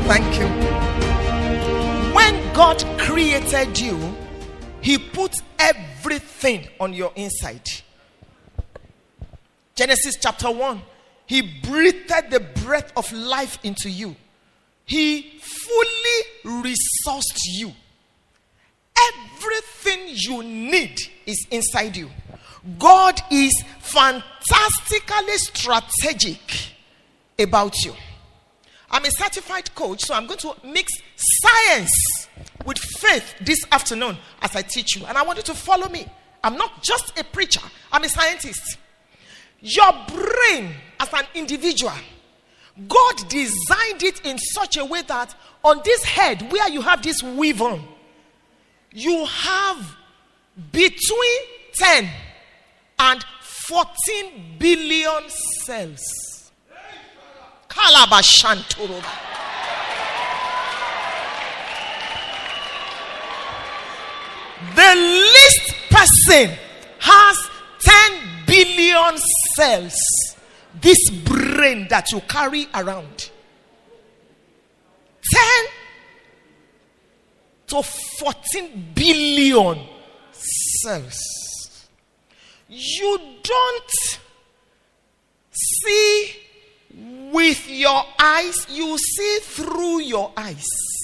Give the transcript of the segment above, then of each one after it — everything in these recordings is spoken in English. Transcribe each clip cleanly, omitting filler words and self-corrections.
Thank you. When God created you, He put everything on your inside. Genesis chapter 1. He breathed the breath of life into you. He fully resourced you. Everything you need is inside you. God is fantastically strategic about you. I'm a certified coach, so I'm going to mix science with faith this afternoon as I teach you. And I want you to follow me. I'm not just a preacher, I'm a scientist. Your brain as an individual, God designed it in such a way that on this head where you have this weave on, you have between 10 and 14 billion cells. Kalabashanturuba. The least person has 10 billion cells. This brain that you carry around. 10 to 14 billion cells. You don't see with your eyes, you see through your eyes.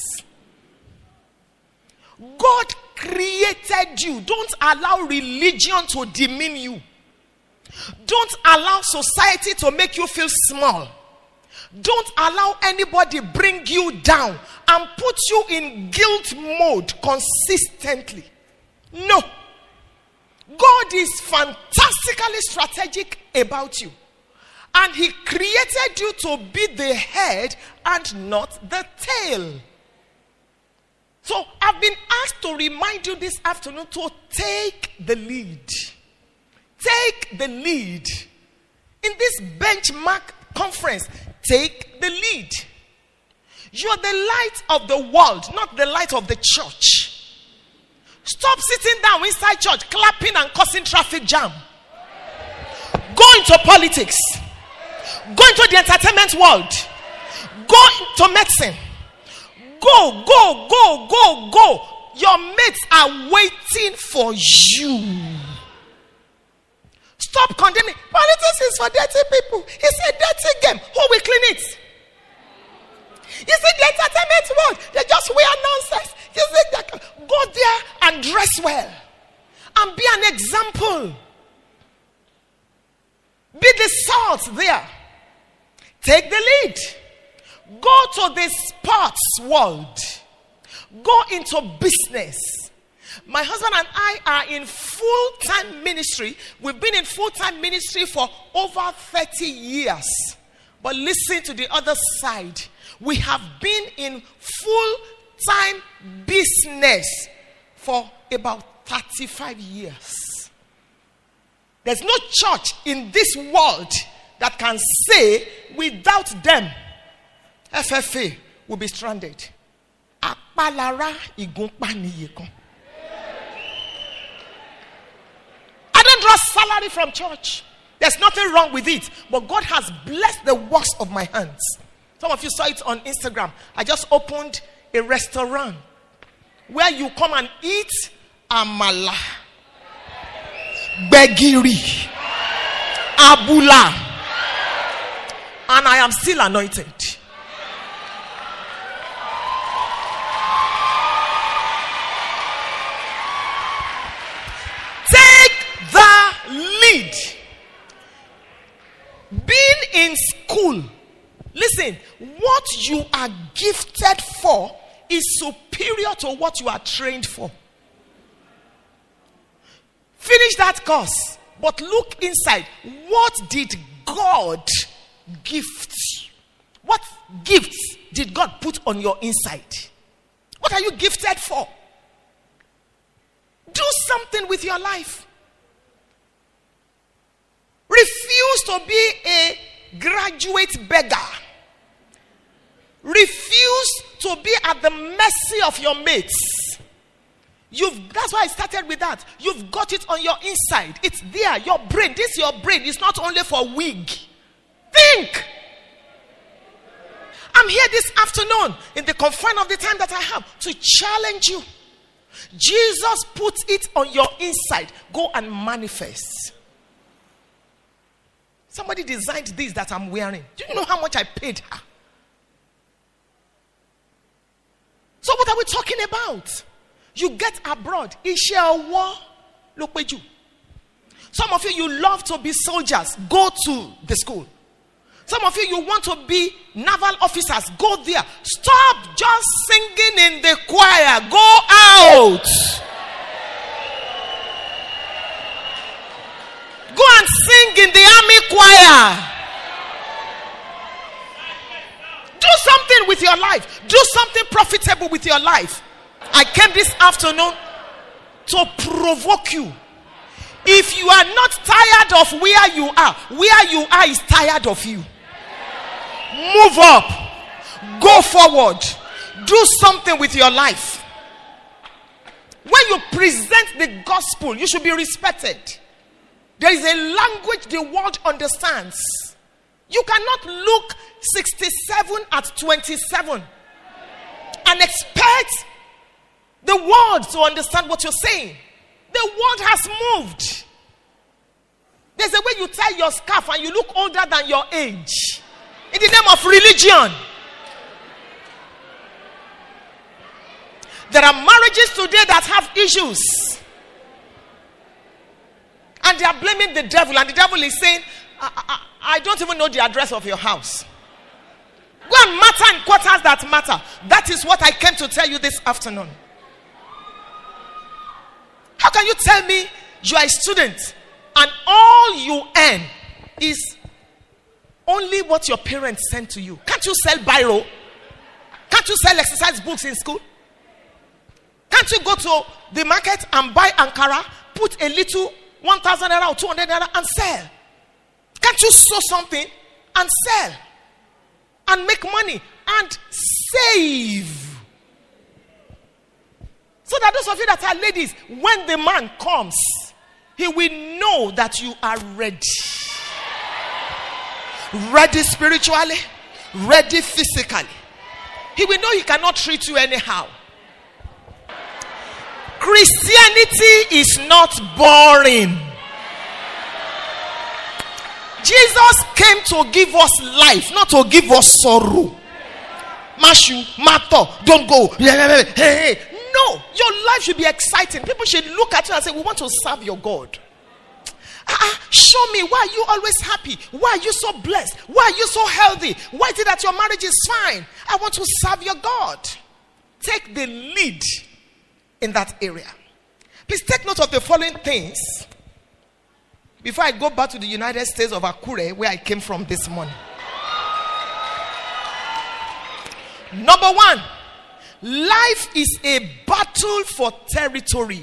God created you. Don't allow religion to demean you. Don't allow society to make you feel small. Don't allow anybody bring you down and put you in guilt mode consistently. No. God is fantastically strategic about you. And He created you to be the head and not the tail. So I've been asked to remind you this afternoon to take the lead. Take the lead. In this benchmark conference, take the lead. You're the light of the world, not the light of the church. Stop sitting down inside church, clapping and causing traffic jam. Go into politics. Go into the entertainment world. Go into medicine. Go. Your mates are waiting for you. Stop condemning. Politics is for dirty people. It's a dirty game. Who will clean it? You see, the entertainment world, they just wear nonsense. You see, go there and dress well. And be an example. Be the salt there. Take the lead. Go to the sports world. Go into business. My husband and I are in full-time ministry. We've been in full-time ministry for over 30 years. But listen to the other side. We have been in full-time business for about 35 years. There's no church in this world that can say without them, FFA will be stranded. I don't draw salary from church. There's nothing wrong with it. But God has blessed the works of my hands. Some of you saw it on Instagram. I just opened a restaurant where you come and eat amala, begiri, abula, and I am still anointed. Take the lead. Being in school, listen, what you are gifted for is superior to what you are trained for. Finish that course, but look inside. What did God gift you? What gifts did God put on your inside? What are you gifted for? Do something with your life. Refuse to be a graduate beggar. Refuse to be at the mercy of your mates. That's why I started with that. You've got it on your inside. It's there. Your brain. Your brain is not only for wig. Think. I'm here this afternoon in the confine of the time that I have to challenge you. Jesus puts it on your inside. Go and manifest. Somebody designed this that I'm wearing. Do you know how much I paid her? So what are we talking about? You get abroad. Ishe war. Look at you. Some of you love to be soldiers. Go to the school. Some of you want to be naval officers. Go there. Stop just singing in the choir. Go out. Go and sing in the army choir. Do something with your life. Do something profitable with your life. I came this afternoon to provoke you. If you are not tired of where you are is tired of you. Move up. Go forward. Do something with your life. When you present the gospel, you should be respected. There is a language the world understands. You cannot look 67 at 27 and expect the world to understand what you're saying. The world has moved. There's a way you tie your scarf and you look older than your age. In the name of religion. There are marriages today that have issues. And they are blaming the devil. And the devil is saying, I don't even know the address of your house. Go and matter in quarters that matter. That is what I came to tell you this afternoon. How can you tell me you are a student and all you earn is only what your parents send to you? Can't you sell biro? Can't you sell exercise books in school? Can't you go to the market and buy Ankara, put a little 1,000 naira or 200 naira and sell? Can't you sew something and sell and make money and save? So that those of you that are ladies, when the man comes, he will know that you are ready. Ready spiritually, ready physically. He will know he cannot treat you anyhow. Christianity is not boring. Jesus came to give us life, not to give us sorrow. Mashu, Mato, don't go. Hey. No, your life should be exciting. People should look at you and say, we want to serve your God. Show me, why are you always happy? Why are you so blessed? Why are you so healthy? Why is it that your marriage is fine? I want to serve your God. Take the lead in that area. Please take note of the following things before I go back to the United States of Akure, where I came from this morning. Number one, life is a battle for territory.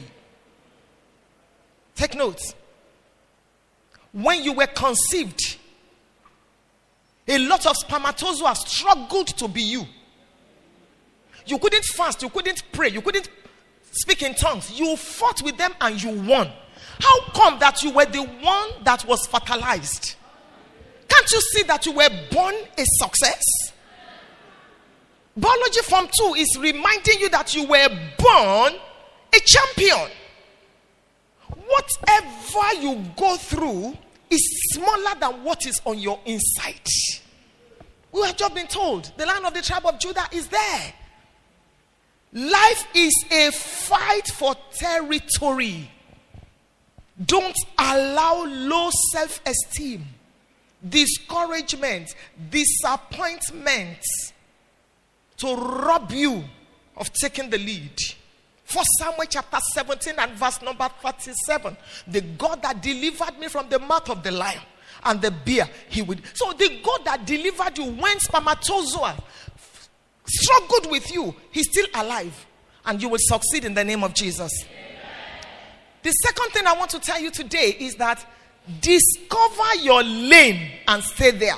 Take note. When you were conceived, a lot of spermatozoa struggled to be you. You couldn't fast, you couldn't pray, you couldn't speak in tongues. You fought with them and you won. How come that you were the one that was fertilized? Can't you see that you were born a success? Biology Form 2 is reminding you that you were born a champion. Whatever you go through is smaller than what is on your inside. We have just been told the Lion of the tribe of Judah is there. Life is a fight for territory. Don't allow low self-esteem, discouragement, disappointment to rob you of taking the lead. 1 Samuel chapter 17 and verse number 37. The God that delivered me from the mouth of the lion and the bear, he would. So the God that delivered you when spermatozoa struggled with you, he's still alive. And you will succeed in the name of Jesus. Amen. The second thing I want to tell you today is that discover your lane and stay there.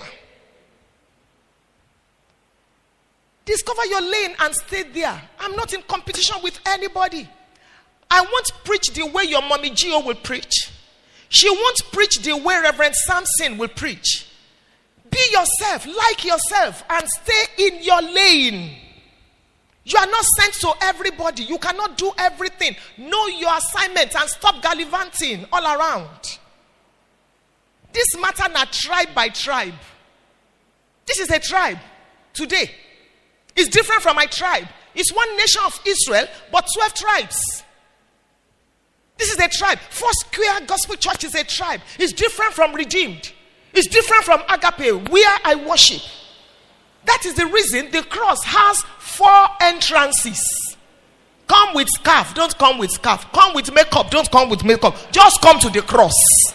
Discover your lane and stay there. I'm not in competition with anybody. I won't preach the way your mommy Gio will preach. She won't preach the way Reverend Samson will preach. Be yourself, like yourself, and stay in your lane. You are not sent to everybody. You cannot do everything. Know your assignment and stop gallivanting all around. This matter na tribe by tribe. This is a tribe today. It's different from my tribe. It's one nation of Israel, but 12 tribes. This is a tribe. Foursquare Gospel Church is a tribe. It's different from Redeemed. It's different from Agape, where I worship. That is the reason the cross has 4 entrances. Come with scarf, don't come with scarf. Come with makeup, don't come with makeup. Just come to the cross.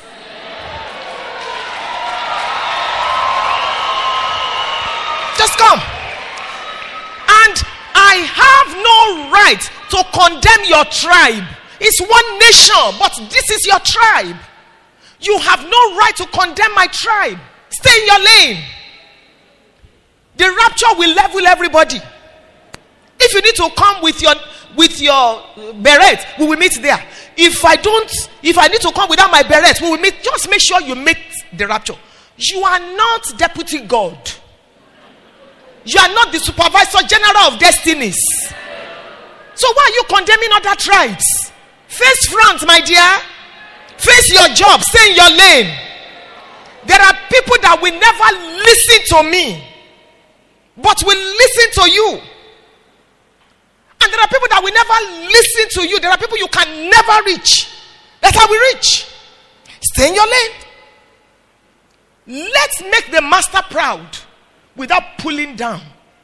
Just come. And I have no right to condemn your tribe. It's one nation, but this is your tribe. You have no right to condemn my tribe. Stay in your lane. The rapture will level everybody. If you need to come with your beret, we will meet there. If I need to come without my beret, we will meet. Just make sure you meet the rapture. You are not deputy God. You are not the supervisor general of destinies. So why are you condemning other tribes? Face front, my dear. Face your job. Stay in your lane. There are people that will never listen to me, but will listen to you. And there are people that will never listen to you. There are people you can never reach. That's how we reach. Stay in your lane. Let's make the master proud without pulling down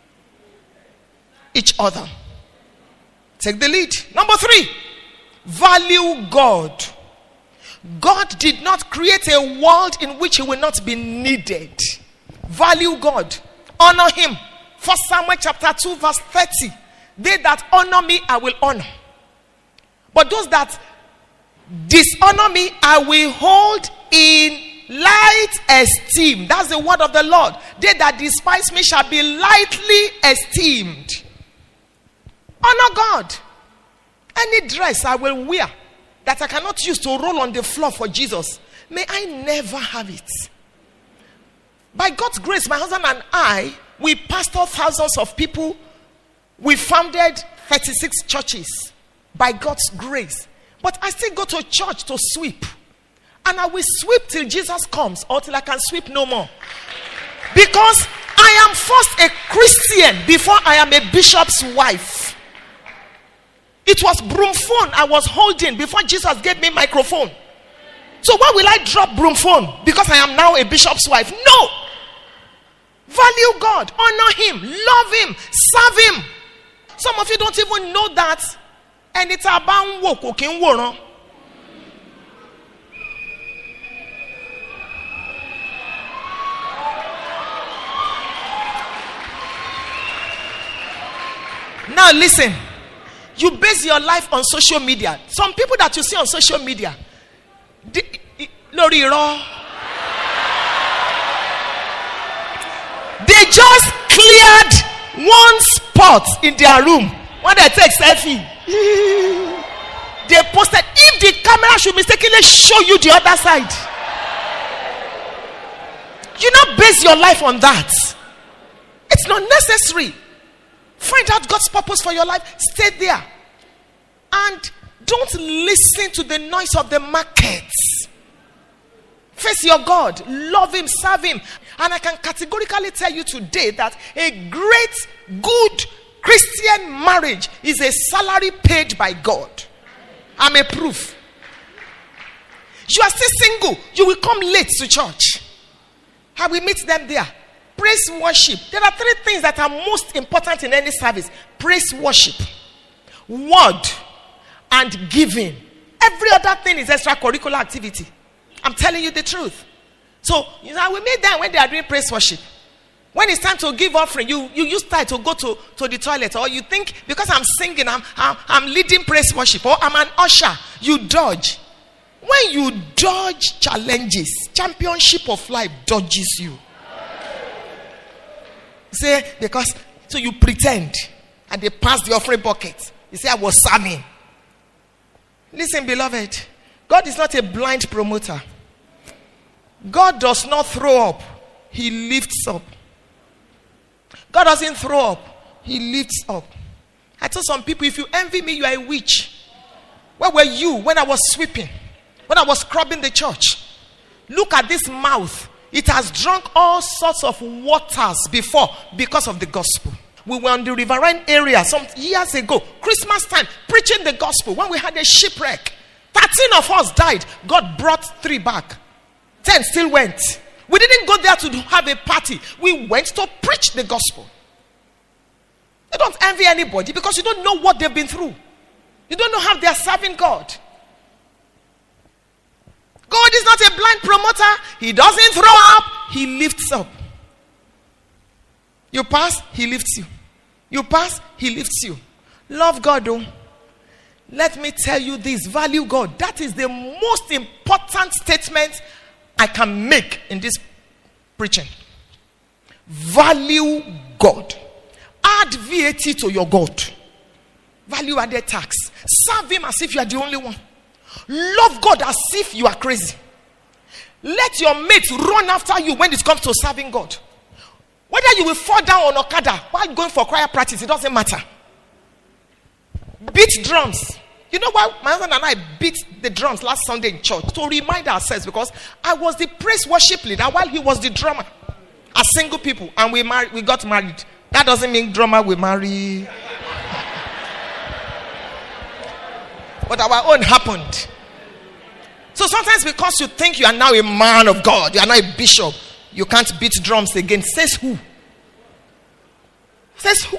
each other. Take the lead. Number 3, value God. God did not create a world in which he will not be needed. Value God. Honor him. 1 Samuel chapter 2 verse 30. They that honor me, I will honor. But those that dishonor me, I will hold in light esteem. That's the word of the Lord. They that despise me shall be lightly esteemed. Honor God. Any dress I will wear that I cannot use to roll on the floor for Jesus, may I never have it. By God's grace, my husband and I, we pastor thousands of people. We founded 36 churches by God's grace. But I still go to church to sweep. And I will sweep till Jesus comes, or till I can sweep no more. Because I am first a Christian before I am a bishop's wife. It was broom phone I was holding before Jesus gave me microphone. So why will I drop broom phone? Because I am now a bishop's wife? No. Value God. Honor him. Love him. Serve him. Some of you don't even know that. And it's about walking. Now listen. You base your life on social media. Some people that you see on social media, they just cleared one spot in their room when they take selfie. They posted. If the camera should mistakenly show you the other side, you not base your life on that. It's not necessary. Find out God's purpose for your life. Stay there. And don't listen to the noise of the markets. Face your God. Love him. Serve him. And I can categorically tell you today that a great, good Christian marriage is a salary paid by God. I'm a proof. You are still single. You will come late to church. I will meet them there. Praise worship. There are 3 things that are most important in any service. Praise worship, word, and giving. Every other thing is extracurricular activity. I'm telling you the truth. So, I will meet them when they are doing praise worship. When it's time to give offering, you use time to go to the toilet. Or you think, because I'm singing, I'm leading praise worship. Or I'm an usher. You dodge. When you dodge challenges, championship of life dodges you. Say, because, so you pretend. And they pass the offering bucket. You say, I was serving. Listen, beloved. God is not a blind promoter. God does not throw up. he lifts up. God doesn't throw up, he lifts up. I told some people, if you envy me, you are a witch. Where were you when I was sweeping? When I was scrubbing the church? Look at this mouth. It has drunk all sorts of waters before because of the gospel. We were on the riverine area some years ago, Christmas time, preaching the gospel. When we had a shipwreck, 13 of us died. God brought 3 back. 10 still went. We didn't go there to have a party. We went to preach the gospel. You don't envy anybody because you don't know what they've been through. You don't know how they are serving God. God is not a blind promoter. He doesn't throw up, he lifts up. You pass, he lifts you. You pass, he lifts you. Love God, though. Let me tell you this. Value God. That is the most important statement I can make in this preaching. Value God. Add VAT to your God. Value added tax. Serve him as if you are the only one. Love God as if you are crazy. Let your mates run after you when it comes to serving God. Whether you will fall down on Okada while going for choir practice, it doesn't matter. Beat drums. You know why my husband and I beat the drums last Sunday in church? To remind ourselves, because I was the praise worship leader while he was the drummer. As single people, and we got married. That doesn't mean drummer will marry. But our own happened. So sometimes because you think you are now a man of God, you are now a bishop, you can't beat drums again. Says who? Says who?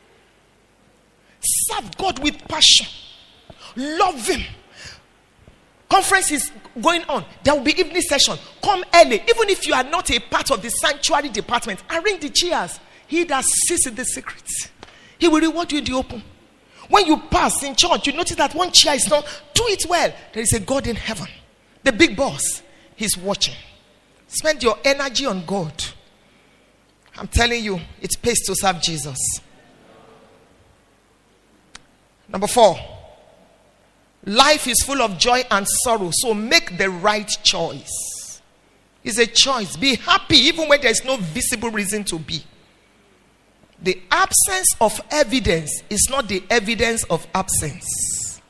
Serve God with passion. Love him. Conference is going on. There will be evening session. Come early. Even if you are not a part of the sanctuary department, arrange the chairs. He that sits in the secret, he will reward you in the open. When you pass in church, you notice that one chair is not. Do it well. There is a God in heaven. The big boss. He's watching. Spend your energy on God. I'm telling you, it pays to serve Jesus. Number 4. Life is full of joy and sorrow. So make the right choice. It's a choice. Be happy even when there is no visible reason to be. The absence of evidence is not the evidence of absence.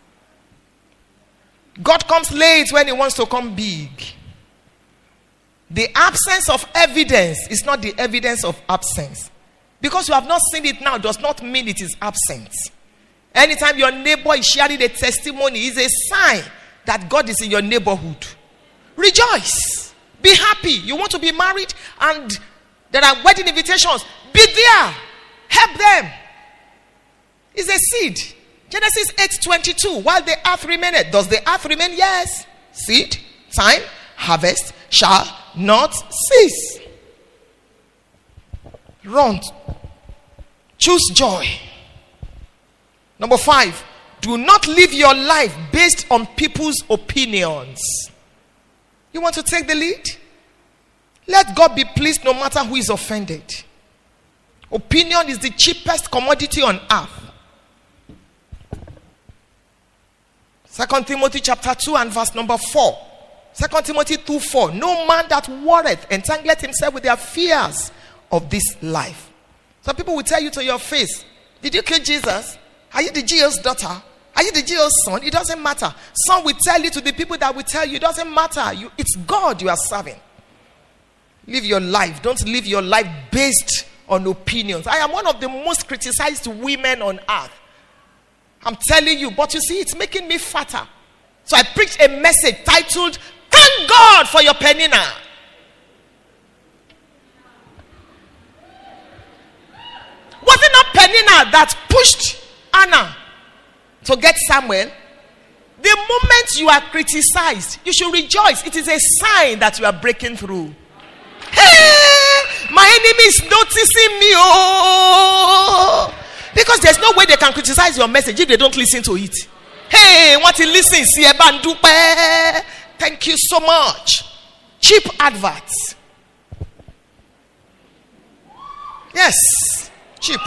God comes late when he wants to come big. The absence of evidence is not the evidence of absence. Because you have not seen it now does not mean it is absent. Anytime your neighbor is sharing a testimony, is a sign that God is in your neighborhood. Rejoice. Be happy. You want to be married and there are wedding invitations. Be there. Help them. It's a seed. Genesis 8:22. While the earth remaineth. Does the earth remain? Yes. Seed, time, harvest shall not cease. Run. Choose joy. Number 5. Do not live your life based on people's opinions. You want to take the lead? Let God be pleased no matter who is offended. Opinion is the cheapest commodity on earth. 2 Timothy chapter 2 and verse number 4. 2 Timothy 2:4. No man that warreth entangleth himself with the affairs of this life. Some people will tell you to your face, did you kill Jesus? Are you the GO's daughter? Are you the GO's son? It doesn't matter. Some will tell you to the people that will tell you, it doesn't matter. It's God you are serving. Live your life. Don't live your life based on opinions. I am one of the most criticized women on earth. I'm telling you, but you see, it's making me fatter. So I preached a message titled, Thank God for your Penina. Was it not Penina that pushed Anna to get Samuel? The moment you are criticized, you should rejoice. It is a sign that you are breaking through. Hey, my enemy is noticing me. Oh, because there's no way they can criticize your message if they don't listen to it. Hey, what he listens, thank you so much. Cheap adverts. Yes, cheap.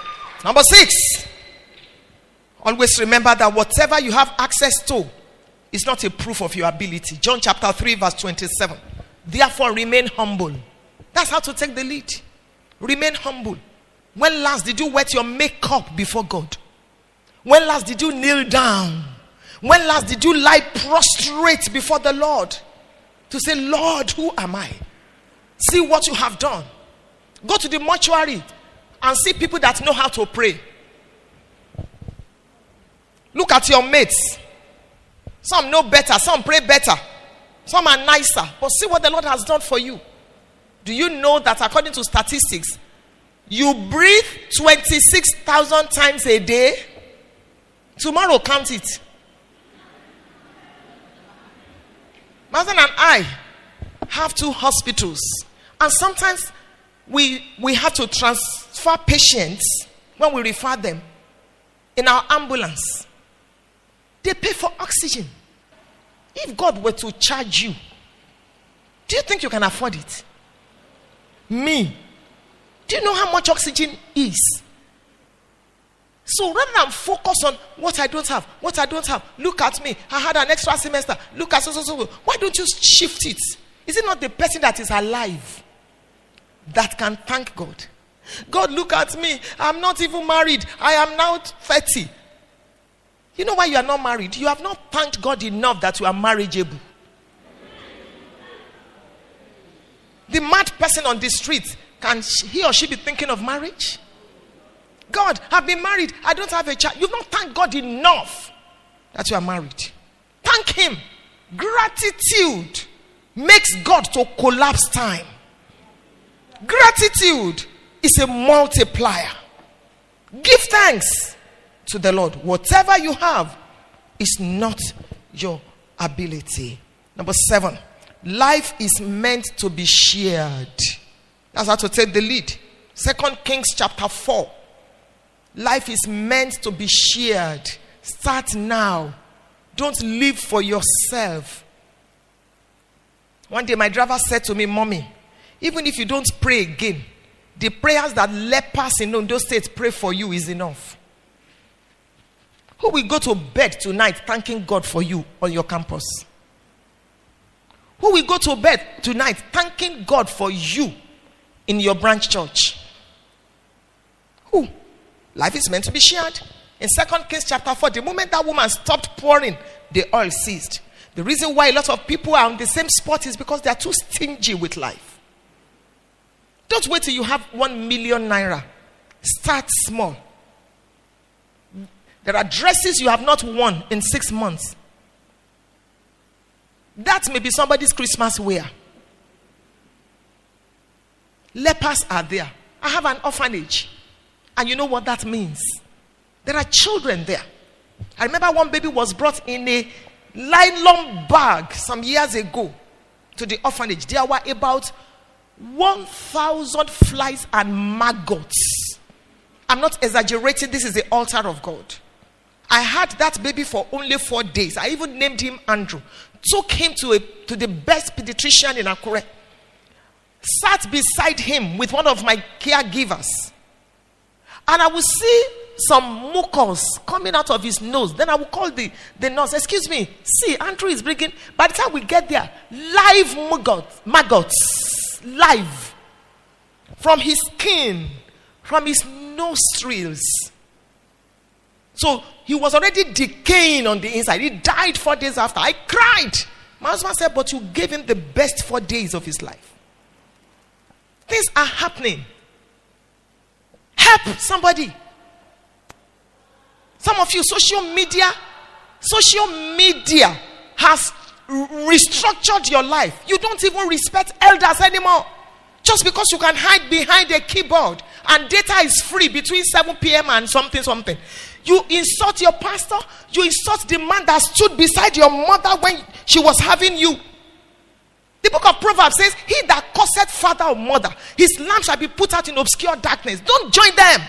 Number 6. Always remember that whatever you have access to is not a proof of your ability. John chapter 3 verse 27. Therefore remain humble. That's how to take the lead. Remain humble. When last did you wet your makeup before God? When last did you kneel down? When last did you lie prostrate before the Lord to say, Lord, who am I? See what you have done. Go to the mortuary and see people that know how to pray. Look at your mates. Some know better, some pray better, some are nicer. But see what the Lord has done for you. Do you know that according to statistics, you breathe 26,000 times a day? Tomorrow, count it. Mazen and I have 2 hospitals. And sometimes we have to transfer patients when we refer them in our ambulance. They pay for oxygen. If God were to charge you, do you think you can afford it? Me. Do you know how much oxygen is? So rather than focus on what I don't have, look at me, I had an extra semester, look at so. Why don't you shift it? Is it not the person that is alive that can thank God? God, look at me, I'm not even married, I am now 30. You know why you are not married? You have not thanked God enough that you are marriageable. The mad person on the street, can he or she be thinking of marriage? God, I've been married, I don't have a child. You've not thanked God enough that you are married. Thank him. Gratitude makes God to collapse time. Gratitude is a multiplier. Give thanks to the Lord. Whatever you have is not your ability. Number 7, life is meant to be shared. That's how to take the lead. 2 Kings chapter 4. Life is meant to be shared. Start now. Don't live for yourself. One day my driver said to me, Mommy, even if you don't pray again, the prayers that lepers in those states pray for you is enough. Who will go to bed tonight thanking God for you on your campus? Who will go to bed tonight thanking God for you in your branch church? Who? Life is meant to be shared. In 2 Kings chapter 4, the moment that woman stopped pouring, the oil ceased. The reason why a lot of people are on the same spot is because they are too stingy with life. Don't wait till you have 1 million naira. Start small. There are dresses you have not worn in 6 months. That may be somebody's Christmas wear. Lepers are there. I have an orphanage. And you know what that means? There are children there. I remember one baby was brought in a nylon bag some years ago to the orphanage. There were about 1,000 flies and maggots. I'm not exaggerating. This is the altar of God. I had that baby for only 4 days. I even named him Andrew. Took him to the best pediatrician in Akure. Sat beside him with one of my caregivers. And I would see some mucus coming out of his nose. Then I would call the nurse. Excuse me. See, Andrew is bringing. By the time we get there, live maggots. Live. From his skin. From his nostrils. So he was already decaying on the inside. He died 4 days after. I cried. My husband said, but you gave him the best 4 days of his life. Things are happening. Help somebody. Some of you, social media has restructured your life. You don't even respect elders anymore. Just because you can hide behind a keyboard and data is free between 7 p.m. and something. You insult your pastor. You insult the man that stood beside your mother when she was having you. The book of Proverbs says, he that curseth father or mother, his lamp shall be put out in obscure darkness. Don't join them.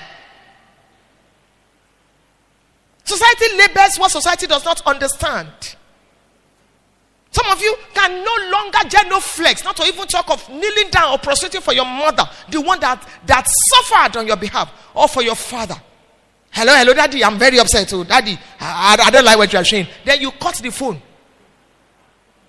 Society labels what society does not understand. Some of you can no longer genuflex, not to even talk of kneeling down or prostrating for your mother, the one that suffered on your behalf, or for your father. Hello, daddy, I'm very upset. Oh, daddy, I don't like what you are saying. Then you cut the phone.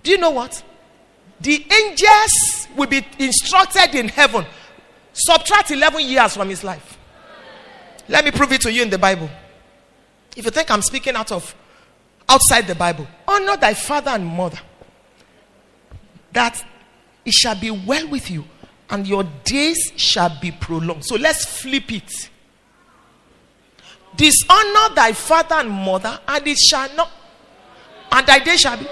Do you know what? The angels will be instructed in heaven. Subtract 11 years from his life. Let me prove it to you in the Bible. If you think I'm speaking outside the Bible, honor thy father and mother, that it shall be well with you, and your days shall be prolonged. So let's flip it. Dishonor thy father and mother, and it shall not, and thy days shall be.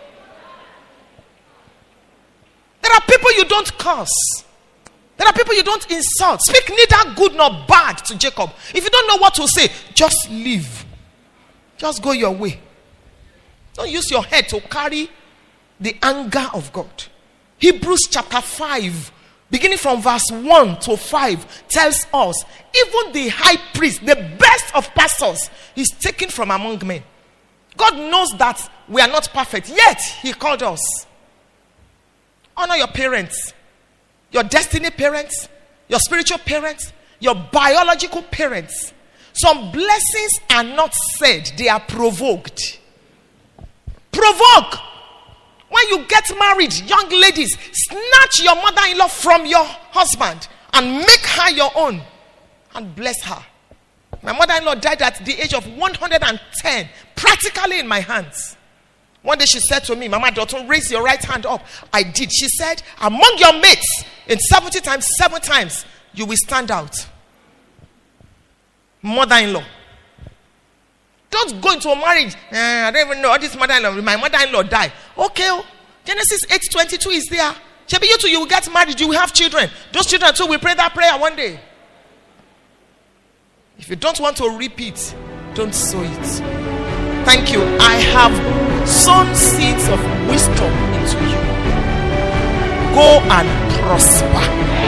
There are people you don't curse. There are people you don't insult. Speak neither good nor bad to Jacob. If you don't know what to say, just leave. Just go your way. Don't use your head to carry the anger of God. Hebrews chapter 5, beginning from verse 1 to 5, tells us, even the high priest, the best of pastors, is taken from among men. God knows that we are not perfect, yet he called us. Honor your parents, your destiny parents, your spiritual parents, your biological parents. Some blessings are not said, they are provoked. Provoke. When you get married, young ladies, snatch your mother-in-law from your husband and make her your own and bless her. My mother-in-law died at the age of 110, practically in my hands. One day she said to me, Mama Dotun, raise your right hand up. I did. She said, among your mates, in 70 times, 7 times, you will stand out. Mother-in-law. Don't go into a marriage. I don't even know. This mother-in-law, my mother-in-law died. Okay. Genesis 8:22 is there. Maybe you two, you will get married. You will have children. Those children too will pray that prayer one day. If you don't want to repeat, don't sow it. Thank you. I have sown seeds of wisdom into you. Go and prosper.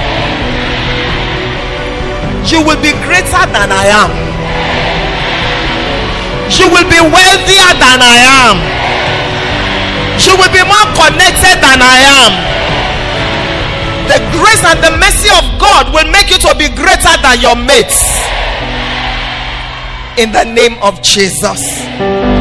You will be greater than I am. You will be wealthier than I am. You will be more connected than I am. The grace and the mercy of God will make you to be greater than your mates. In the name of Jesus.